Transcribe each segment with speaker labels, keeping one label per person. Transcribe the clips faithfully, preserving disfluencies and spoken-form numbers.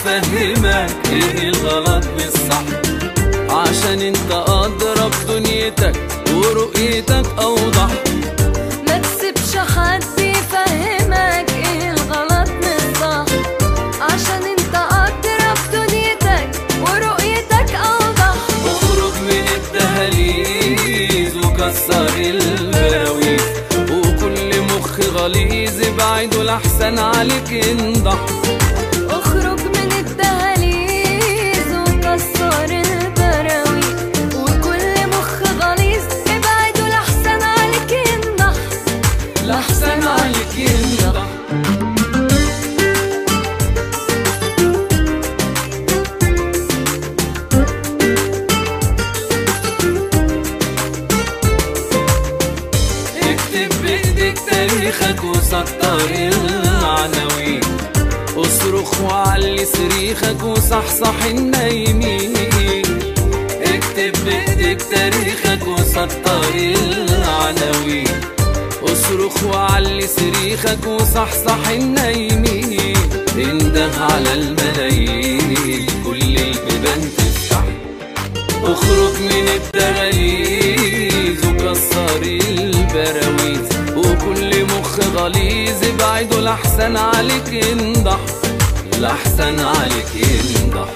Speaker 1: افهمك ايه الغلط بالصح، عشان انت اضرب دنيتك ورؤيتك اوضح.
Speaker 2: ما تسيبش حد يفهمك ايه الغلط بالصح، عشان انت اضرب دنيتك ورؤيتك اوضح.
Speaker 1: اخرج من الدهاليز وكسر البراويز، وكل مخ غليظ ابعده لحسن عليك ينضح.
Speaker 2: اخرج من الدهاليز وكسر البراويز، وكل مخ غليظ ابعده لحسن عليك ينضح،
Speaker 1: لحسن عليك ينضح. اكتب بايدك تاريخك وسطر العناوين، اصرخ وعلي صريخك وصحصح النايمين. اكتب بايدك تاريخك وسطر العناوين، اصرخ وعلي صريخك وصحصح النايمين. انده على الملايين كل البيبان تفتح، اخرج من الدهاليز وكسر البراويز، وكل مخ غليظ ابعده لحسن عليك ينضح، لحسن عليك ينضح.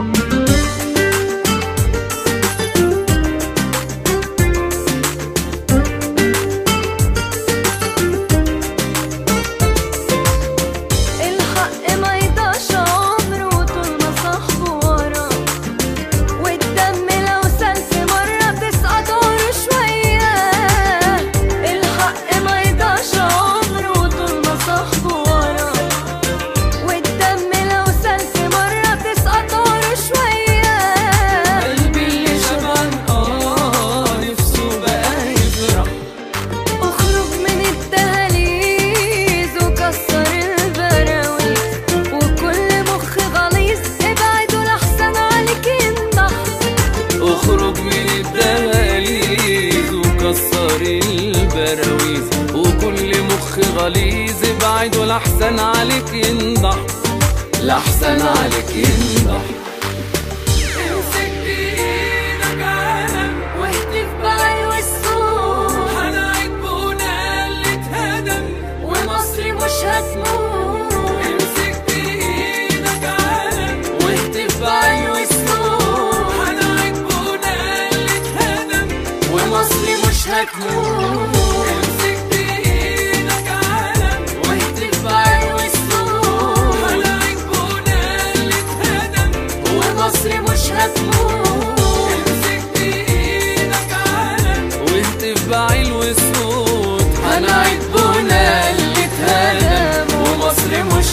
Speaker 1: اخرج من الدهاليز وكسر البراويز، وكل مخ غليظ ابعده لحسن عليك ينضح، لحسن عليك ينضح.
Speaker 2: امسك بايدك عالم واهتف بعلو الصوت،
Speaker 1: هنعيد بنا اللي اتهدم
Speaker 2: ومصر مش هتموت.
Speaker 1: امسك بايدك عالم
Speaker 2: واهتف بعلو الصوت،
Speaker 1: هنعيد بنا اللي اتهدم
Speaker 2: ومصر مش هتموت.
Speaker 1: امسك بايدك عالم
Speaker 2: واهتف بعلو الصوت،
Speaker 1: هنعيد بنا اللي اتهدم
Speaker 2: ومصر مش هتموت.
Speaker 1: امسك بايدك عالم واهتف بعلو الصوت،
Speaker 2: هنعيد بنا اللي اتهدم ومصر مش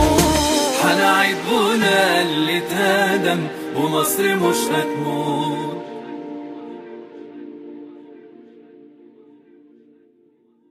Speaker 2: هتموت.
Speaker 1: هنعيد بنا اللي اتهدم ومصر مش هتموت.